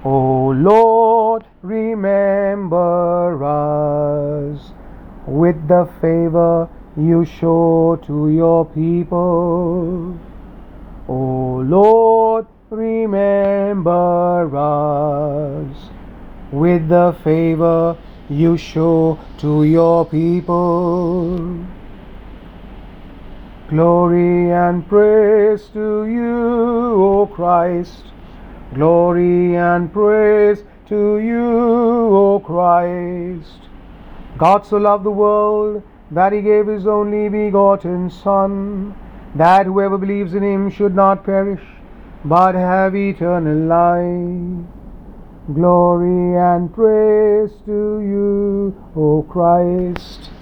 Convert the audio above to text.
O Lord, remember us with the favor you show to your people. O Lord, remember us with the favor you show to your people. Glory and praise to you, O Christ. Glory and praise to you, O Christ. God so loved the world that he gave his only begotten Son, that whoever believes in him should not perish, but have eternal life. Glory and praise to you, O Christ.